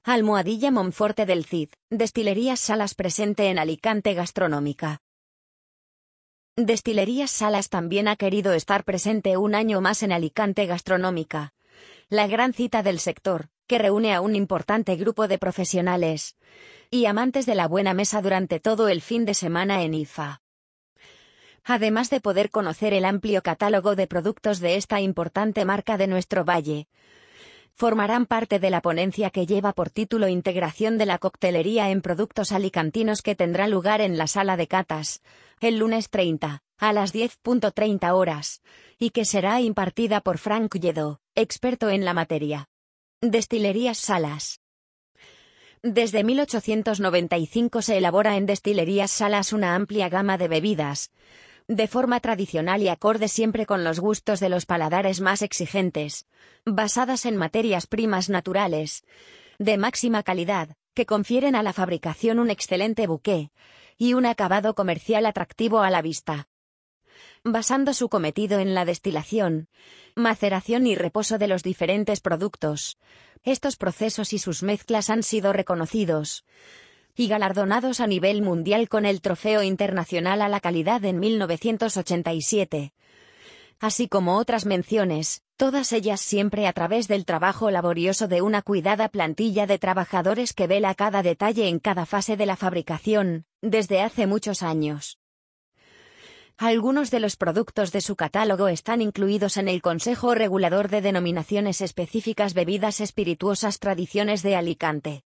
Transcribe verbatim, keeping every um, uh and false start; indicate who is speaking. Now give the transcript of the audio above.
Speaker 1: Almohadilla Monforte del Cid, Destilerías Salas presente en Alicante Gastronómica. Destilerías Salas también ha querido estar presente un año más en Alicante Gastronómica, la gran cita del sector, que reúne a un importante grupo de profesionales y amantes de la buena mesa durante todo el fin de semana en I F A. Además de poder conocer el amplio catálogo de productos de esta importante marca de nuestro valle, formarán parte de la ponencia que lleva por título Integración de la coctelería en productos alicantinos, que tendrá lugar en la sala de catas, el lunes treinta, a las diez treinta horas, y que será impartida por Frank Lledó, experto en la materia. Destilerías Salas. Desde mil ochocientos noventa y cinco se elabora en Destilerías Salas una amplia gama de bebidas, de forma tradicional y acorde siempre con los gustos de los paladares más exigentes, basadas en materias primas naturales, de máxima calidad, que confieren a la fabricación un excelente bouquet y un acabado comercial atractivo a la vista. Basando su cometido en la destilación, maceración y reposo de los diferentes productos, estos procesos y sus mezclas han sido reconocidos y galardonados a nivel mundial con el Trofeo Internacional a la Calidad en mil novecientos ochenta y siete, así como otras menciones, todas ellas siempre a través del trabajo laborioso de una cuidada plantilla de trabajadores que vela cada detalle en cada fase de la fabricación, desde hace muchos años. Algunos de los productos de su catálogo están incluidos en el Consejo Regulador de Denominaciones Específicas Bebidas Espirituosas Tradiciones de Alicante.